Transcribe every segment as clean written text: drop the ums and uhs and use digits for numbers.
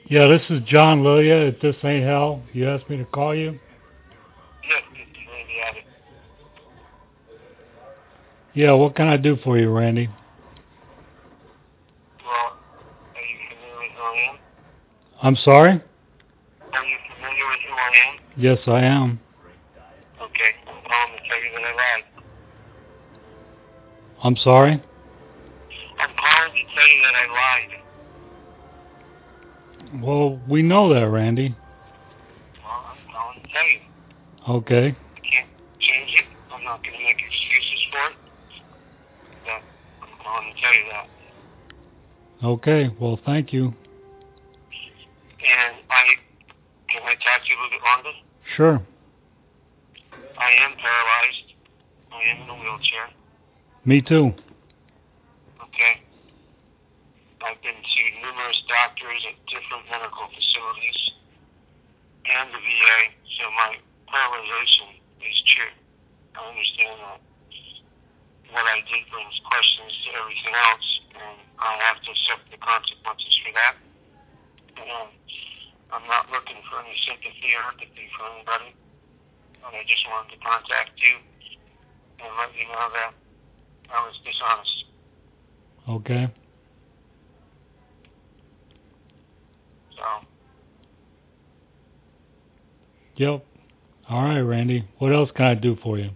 Yeah, this is John Lilia at This Ain't Hell. You asked me to call you? Yes, this is Randy Abbott. Yeah, what can I do for you, Randy? Well, are you familiar with who I am? I'm sorry? Are you familiar with who I am? Yes, I am. Okay, I'm calling to tell you that I lied. I'm sorry? I'm calling to tell you that I lied. Well, we know that, Randy. Well, I'm calling to tell you. Okay. I can't change it. I'm not going to make excuses for it. But I'm calling to tell you that. Okay, well, thank you. And can I talk to you a little bit longer? Sure. I am paralyzed. I am in a wheelchair. Me too. Okay. I've been to numerous doctors at different medical facilities and the VA, so my paralyzation is true. I understand that what I did brings questions to everything else, and I have to accept the consequences for that. And I'm not looking for any sympathy or empathy from anybody, and I just wanted to contact you and let you know that I was dishonest. Okay. So, Yep. All right, Randy. What else can I do for you?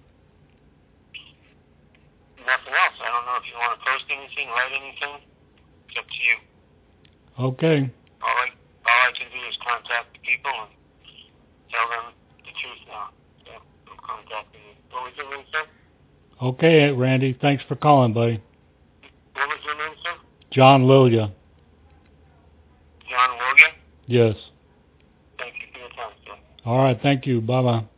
nothing else. I don't know if you want to post anything, write anything. It's up to you. Okay. All I can do is contact the people and tell them the truth now. So, I'm contacting you. What was your name, sir? Okay, Randy. Thanks for calling, buddy. What was your name, sir? John Lilia. John Logan? Yes. Thank you for your time, sir. All right, thank you. Bye-bye.